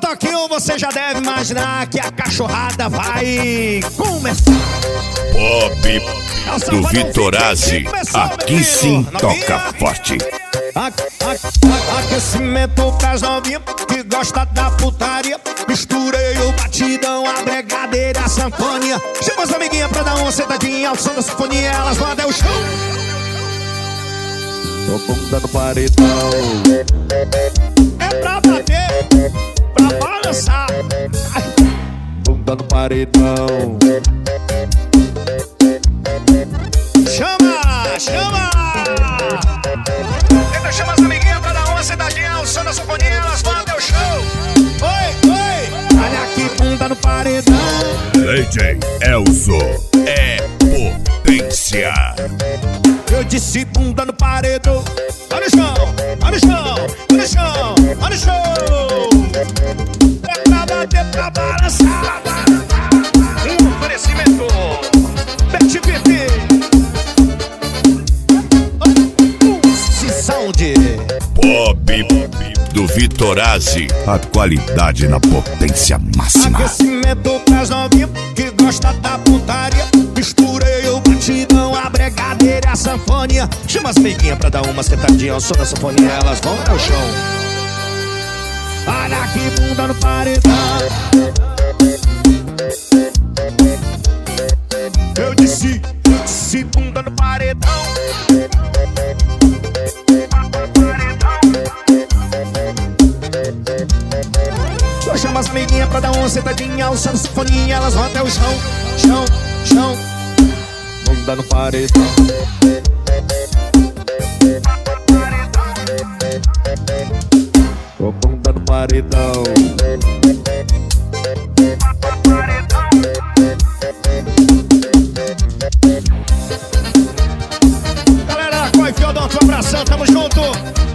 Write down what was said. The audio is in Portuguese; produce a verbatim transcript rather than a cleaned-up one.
toquinho você já deve imaginar que a cachorrada vai começar. Pop do Vitorazzi, aqui sim toca forte. Aquecimento pras novinhas que gosta da putaria. Misturei o batidão, a bregadeira e a sanfonia. Chama as amiguinhas pra dar uma sentadinha ao som da sinfonia. Elas vão até o chão. Tô bunda no paredão. É pra bater, pra balançar. Bunda no paredão. Chama, chama. Tenta chamar as amiguinhas pra dar uma sentadinha ao som da sinfonia. Elas vão até o show. Oi, oi. Olha aqui, bunda no paredão. D J Elzo é potência. Eu disse bunda no paredão. Olha o chão, olha o chão, olha o chão, olha o chão. É pra bater, pra balançar. Um oferecimento Bet V T. Sound Pop do Vitorazzi, a qualidade na potência máxima. Aquecimento pras novinhas que gosta da putaria. Misturei o batidão, a bregadeira e a sanfonia. Chama as amiguinhas pra dar uma sentadinha ao som da sinfonia. Elas vão ao chão. Olha aqui, bunda no paredão. Eu disse, eu disse bunda no paredão. Eu chamo as amiguinhas pra dar uma sentadinha ao som da sinfonia. Elas vão até o chão, chão, chão. Bunda no paredão. Tô bunda no paredão. Galera, Coi Fiodonto, um abração, tamo junto.